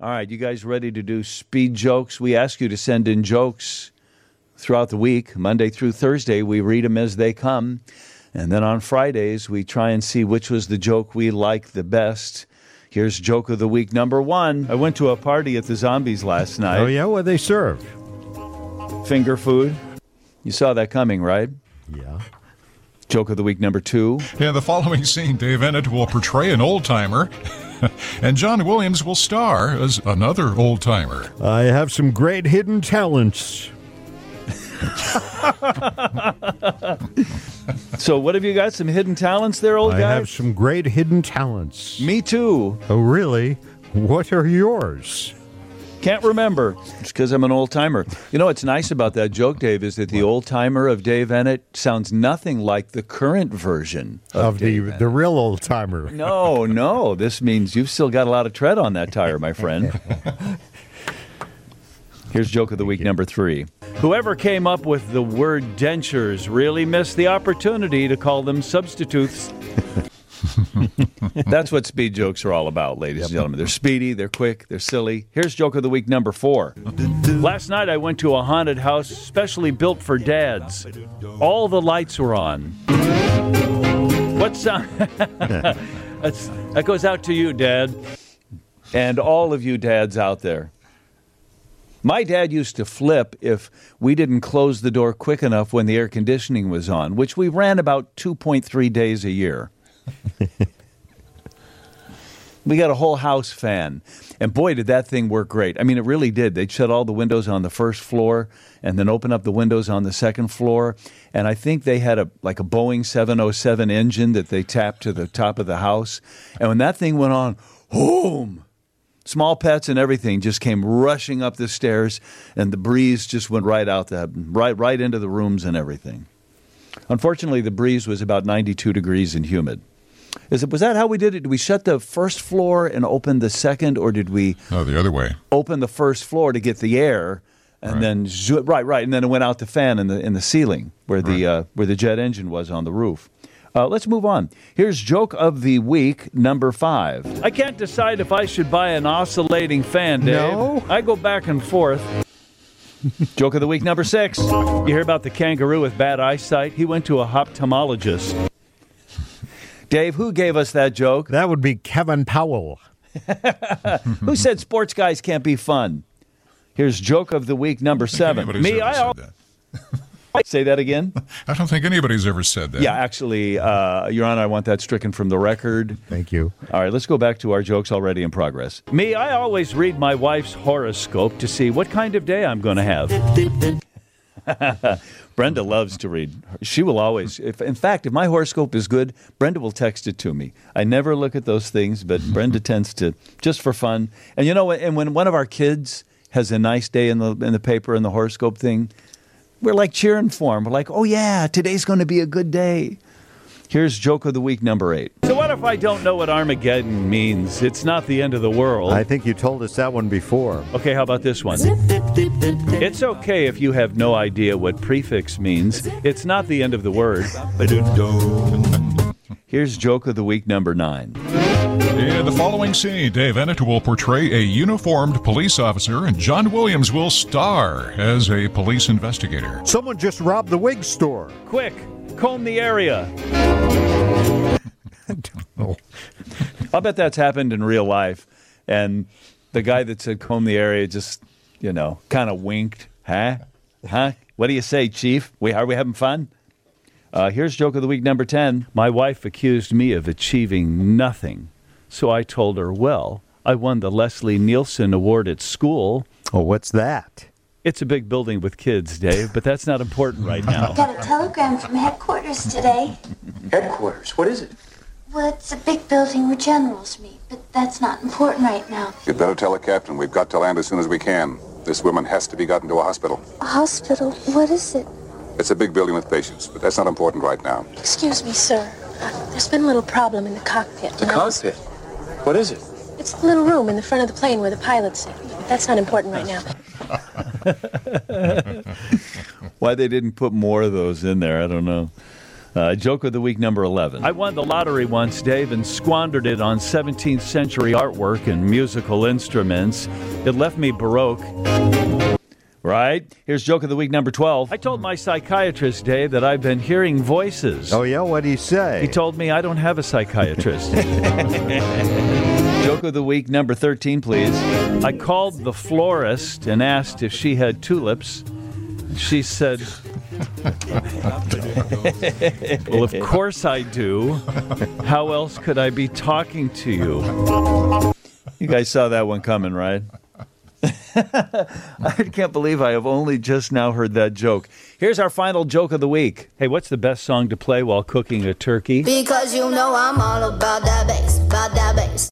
All right, you guys ready to do speed jokes? We ask you to send in jokes throughout the week. Monday through Thursday, we read them as they come. And then on Fridays, we try and see which was the joke we like the best. Here's Joke of the Week number 1. I went to a party at the Zombies last night. Oh, yeah? What they serve? Finger food. You saw that coming, right? Yeah. Joke of the Week number 2. In the following scene, Dave Ennett will portray an old-timer, and John Williams will star as another old-timer. I have some great hidden talents. So what have you got? Some hidden talents there, old guy? I have some great hidden talents. Me too. Oh, really? What are yours? Can't remember. It's because I'm an old-timer. You know what's nice about that joke, Dave, is that the old-timer of Dave Ennett sounds nothing like the current version of the Dave the real old-timer. No. This means you've still got a lot of tread on that tire, my friend. Here's Joke of the Week number 3. Whoever came up with the word dentures really missed the opportunity to call them substitutes. That's what speed jokes are all about, ladies and gentlemen. They're speedy, they're quick, they're silly. Here's Joke of the Week number 4. Last night I went to a haunted house specially built for dads. All the lights were on. What sound? That goes out to you, Dad, and all of you dads out there. My dad used to flip if we didn't close the door quick enough when the air conditioning was on, which we ran about 2.3 days a year. We got a whole house fan, and boy, did that thing work great. I mean, it really did. They'd shut all the windows on the first floor and then open up the windows on the second floor, and I think they had a Boeing 707 engine that they tapped to the top of the house, and when that thing went on, boom! Small pets and everything just came rushing up the stairs, and the breeze just went right out right into the rooms and everything. Unfortunately, the breeze was about 92 degrees and humid. Was that how we did it? Did we shut the first floor and open the second, or did we? No, the other way. Open the first floor to get the air, and then and then it went out the fan in the ceiling where the jet engine was on the roof. Let's move on. Here's Joke of the Week number 5. I can't decide if I should buy an oscillating fan, Dave. No? I go back and forth. Joke of the Week number 6. You hear about the kangaroo with bad eyesight? He went to a ophthalmologist. Dave, who gave us that joke? That would be Kevin Powell. Who said sports guys can't be fun? Here's Joke of the Week number 7. Say that again? I don't think anybody's ever said that. Yeah, actually, Your Honor, I want that stricken from the record. Thank you. All right, let's go back to our jokes already in progress. I always read my wife's horoscope to see what kind of day I'm going to have. Brenda loves to read. She will always, in fact, if my horoscope is good, Brenda will text it to me. I never look at those things, but Brenda tends to, just for fun. And you know, and when one of our kids has a nice day in the paper and the horoscope thing, we're like cheering for him. We're like, oh yeah, today's going to be a good day. Here's Joke of the Week number 8. So what if I don't know what Armageddon means? It's not the end of the world. I think you told us that one before. Okay, how about this one? It's okay if you have no idea what prefix means. It's not the end of the word. Here's Joke of the Week number 9. In the following scene, Dave Ennett will portray a uniformed police officer, and John Williams will star as a police investigator. Someone just robbed the wig store. Quick, comb the area. I don't know. I'll bet that's happened in real life. And the guy that said comb the area just, kind of winked. Huh? What do you say, Chief? Are we having fun? Here's Joke of the Week number 10. My wife accused me of achieving nothing. So I told her, well, I won the Leslie Nielsen Award at school. Oh, what's that? It's a big building with kids, Dave, but that's not important right now. Got a telegram from headquarters today. Headquarters? What is it? Well, it's a big building where generals meet, but that's not important right now. You'd better tell the captain. We've got to land as soon as we can. This woman has to be gotten to a hospital. A hospital? What is it? It's a big building with patients, but that's not important right now. Excuse me, sir. There's been a little problem in the cockpit. The cockpit? What is it? It's the little room in the front of the plane where the pilots sit. That's not important right now. Why they didn't put more of those in there, I don't know. Joke of the week number 11. I won the lottery once, Dave, and squandered it on 17th century artwork and musical instruments. It left me Baroque. Right? Here's joke of the week number 12. I told my psychiatrist, Dave, that I've been hearing voices. Oh, yeah? What'd he say? He told me I don't have a psychiatrist. Joke of the week number 13, please. I called the florist and asked if she had tulips. She said, well, of course I do. How else could I be talking to you? You guys saw that one coming, right? I can't believe I have only just now heard that joke. Here's our final joke of the week. Hey, what's the best song to play while cooking a turkey? Because you know I'm all about that bass,